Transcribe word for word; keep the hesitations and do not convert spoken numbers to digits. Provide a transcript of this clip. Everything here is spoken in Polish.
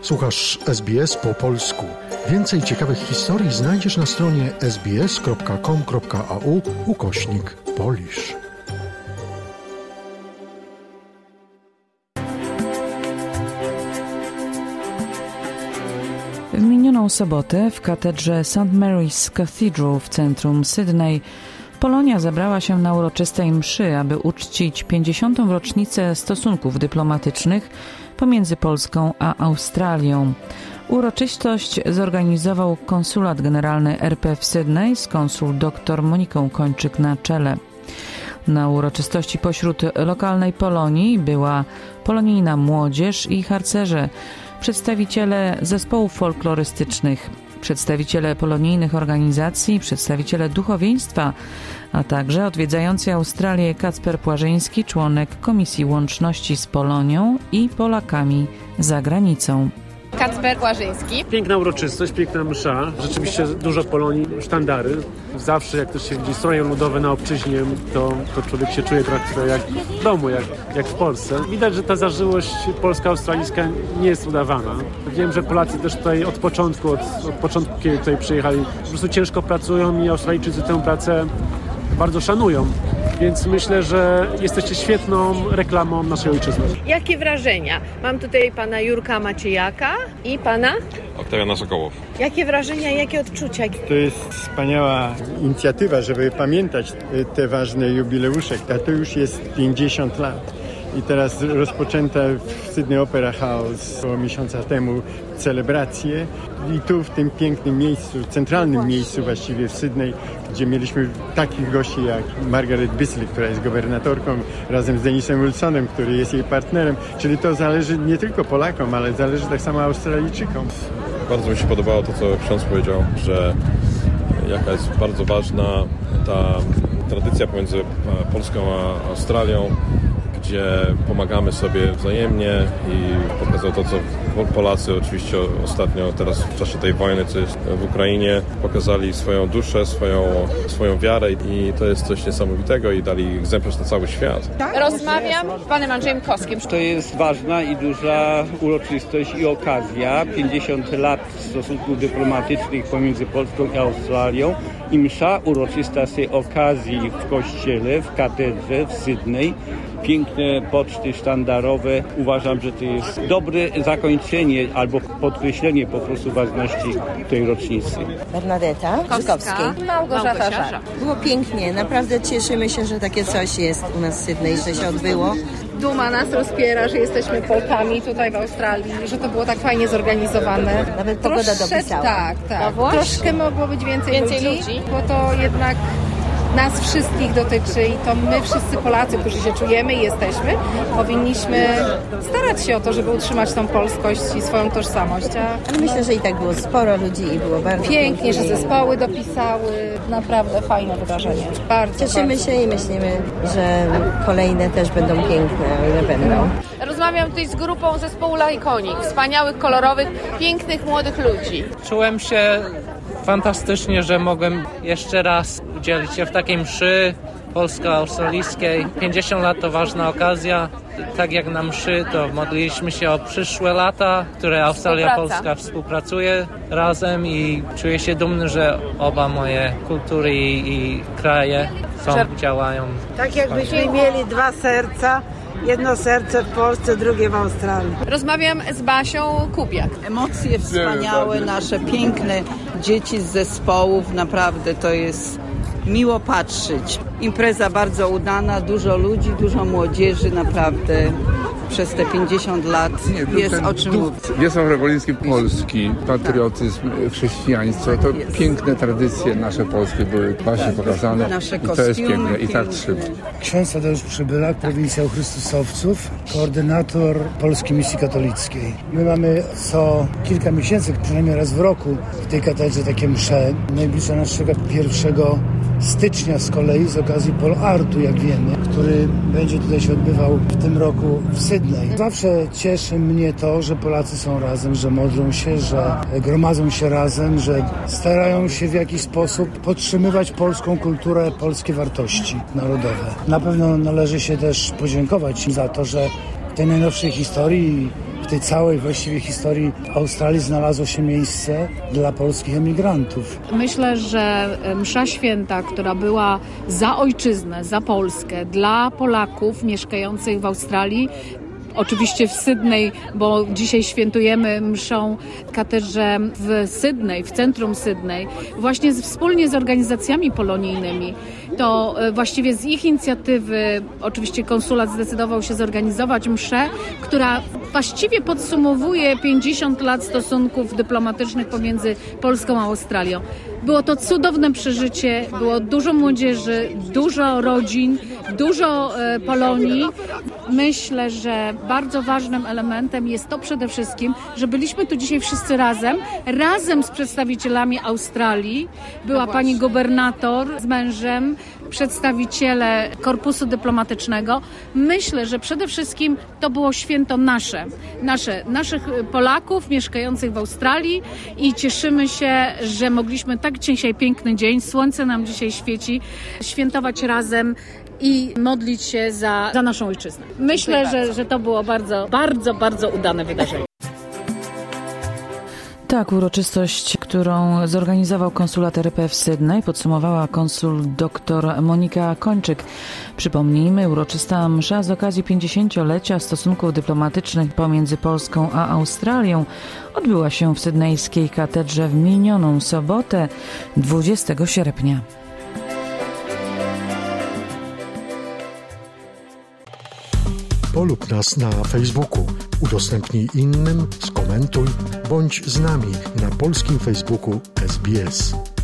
Słuchasz S B S po polsku. Więcej ciekawych historii znajdziesz na stronie sbs.com.au ukośnik Polish. W minioną sobotę w katedrze Saint Mary's Cathedral w centrum Sydney Polonia zabrała się na uroczystej mszy, aby uczcić pięćdziesiątą rocznicę stosunków dyplomatycznych pomiędzy Polską a Australią. Uroczystość zorganizował konsulat generalny R P w Sydney z konsul dr Moniką Kończyk na czele. Na uroczystości pośród lokalnej Polonii była polonijna młodzież i harcerze, przedstawiciele zespołów folklorystycznych, przedstawiciele polonijnych organizacji, przedstawiciele duchowieństwa, a także odwiedzający Australię Kacper Płażyński, członek Komisji Łączności z Polonią i Polakami za granicą. Kacper Płażyński. Piękna uroczystość, piękna msza. Rzeczywiście dużo Polonii, sztandary. Zawsze jak też się widzi stroje ludowe na obczyźnie, to, to człowiek się czuje trochę jak w domu, jak, jak w Polsce. Widać, że ta zażyłość polsko-australijska nie jest udawana. Wiem, że Polacy też tutaj od początku, od, od początku, kiedy tutaj przyjechali, po prostu ciężko pracują i Australijczycy tę pracę bardzo szanują. Więc myślę, że jesteście świetną reklamą naszej ojczyzny. Jakie wrażenia? Mam tutaj pana Jurka Maciejaka i pana Oktawiana Sokołow. Jakie wrażenia, jakie odczucia? To jest wspaniała inicjatywa, żeby pamiętać te ważne jubileusze. A to już jest pięćdziesiąt lat. I teraz rozpoczęta w Sydney Opera House około miesiąca temu celebracje. I tu w tym pięknym miejscu, centralnym miejscu właściwie w Sydney, gdzie mieliśmy takich gości jak Margaret Beazley, która jest gubernatorką, razem z Denisem Wilsonem, który jest jej partnerem. Czyli to zależy nie tylko Polakom, ale zależy tak samo Australijczykom. Bardzo mi się podobało to, co ksiądz powiedział, że jaka jest bardzo ważna ta tradycja pomiędzy Polską a Australią, gdzie pomagamy sobie wzajemnie i pokazał to, co Polacy oczywiście ostatnio teraz w czasie tej wojny, co jest w Ukrainie, pokazali swoją duszę, swoją, swoją wiarę i to jest coś niesamowitego i dali egzemplarz na cały świat. Rozmawiam z panem Andrzejem Koskiem. To jest ważna i duża uroczystość i okazja. pięćdziesiąt lat stosunków dyplomatycznych pomiędzy Polską i Australią i msza uroczysta z tej okazji w kościele, w katedrze w Sydney. Piękne poczty sztandarowe. Uważam, że to jest dobre zakończenie albo podkreślenie po prostu ważności tej rocznicy. Bernadeta Żukowskiej. Małgorzata Żar. Było pięknie. Naprawdę cieszymy się, że takie coś jest u nas w Sydney, że się odbyło. Duma nas rozpiera, że jesteśmy Polkami tutaj w Australii, że to było tak fajnie zorganizowane. Nawet pogoda Troszeczkę, dopisała. Tak, tak. No Troszkę mogło być więcej, Więcej ludzi, ludzi. bo to jednak nas wszystkich dotyczy i to my wszyscy Polacy, którzy się czujemy i jesteśmy, powinniśmy starać się o to, żeby utrzymać tą polskość i swoją tożsamość. A Ale myślę, że i tak było sporo ludzi i było bardzo pięknie, że pięknie. zespoły dopisały. Naprawdę fajne wydarzenie. Bardzo, Cieszymy bardzo. się i myślimy, że kolejne też będą piękne, o ile będą. Rozmawiam tutaj z grupą zespołu Laikonik. Wspaniałych, kolorowych, pięknych, młodych ludzi. Czułem się fantastycznie, że mogłem jeszcze raz udzielić się w takiej mszy polsko-australijskiej. pięćdziesiąt lat to ważna okazja. Tak jak na mszy, to modliliśmy się o przyszłe lata, które Australia i Polska współpracuje razem i czuję się dumny, że oba moje kultury i, i kraje są, działają. Tak jakbyśmy mieli dwa serca. Jedno serce w Polsce, drugie w Australii. Rozmawiam z Basią Kubiak. Emocje wspaniałe, nasze piękne dzieci z zespołów, naprawdę to jest miło patrzeć. Impreza bardzo udana, dużo ludzi, dużo młodzieży, naprawdę przez te pięćdziesiąt lat Nie, jest o czym mówić. Wiesław Rewolicki polski, patriotyzm, chrześcijaństwo, to jest. Piękne tradycje nasze polskie były właśnie pokazane. Nasze I to jest kostiumy piękne i tak piękne. trzeba. Ksiądz Tadeusz Przybylak, prowincjał Chrystusowców, koordynator Polskiej Misji Katolickiej. My mamy co kilka miesięcy, przynajmniej raz w roku, w tej katedrze takie msze. Najbliższa nas czeka pierwszego stycznia z kolei z okazji Pol Artu, jak wiemy, który będzie tutaj się odbywał w tym roku w Sydney. Zawsze cieszy mnie to, że Polacy są razem, że modlą się, że gromadzą się razem, że starają się w jakiś sposób podtrzymywać polską kulturę, polskie wartości narodowe. Na pewno należy się też podziękować za to, że w tej najnowszej historii, w tej całej właściwie historii Australii znalazło się miejsce dla polskich emigrantów. Myślę, że msza święta, która była za ojczyznę, za Polskę, dla Polaków mieszkających w Australii, oczywiście w Sydney, bo dzisiaj świętujemy mszą katedrze w Sydney, w centrum Sydney, właśnie z, wspólnie z organizacjami polonijnymi. To właściwie z ich inicjatywy, oczywiście konsulat zdecydował się zorganizować mszę, która właściwie podsumowuje pięćdziesiąt lat stosunków dyplomatycznych pomiędzy Polską a Australią. Było to cudowne przeżycie, było dużo młodzieży, dużo rodzin, dużo e, Polonii. Myślę, że bardzo ważnym elementem jest to przede wszystkim, że byliśmy tu dzisiaj wszyscy razem, razem z przedstawicielami Australii. Była pani gubernator z mężem, przedstawiciele korpusu dyplomatycznego. Myślę, że przede wszystkim to było święto nasze, nasze, naszych Polaków mieszkających w Australii i cieszymy się, że mogliśmy tak dzisiaj piękny dzień, słońce nam dzisiaj świeci, świętować razem i modlić się za, za naszą ojczyznę. Myślę, że, że to było bardzo, bardzo, bardzo udane wydarzenie. Tak, uroczystość, którą zorganizował konsulat R P w Sydney, podsumowała konsul dr Monika Kończyk. Przypomnijmy, uroczysta msza z okazji pięćdziesięciolecia stosunków dyplomatycznych pomiędzy Polską a Australią odbyła się w sydnejskiej katedrze w minioną sobotę, dwudziestego sierpnia. Polub nas na Facebooku, udostępnij innym, skomentuj, bądź z nami na polskim Facebooku S B S.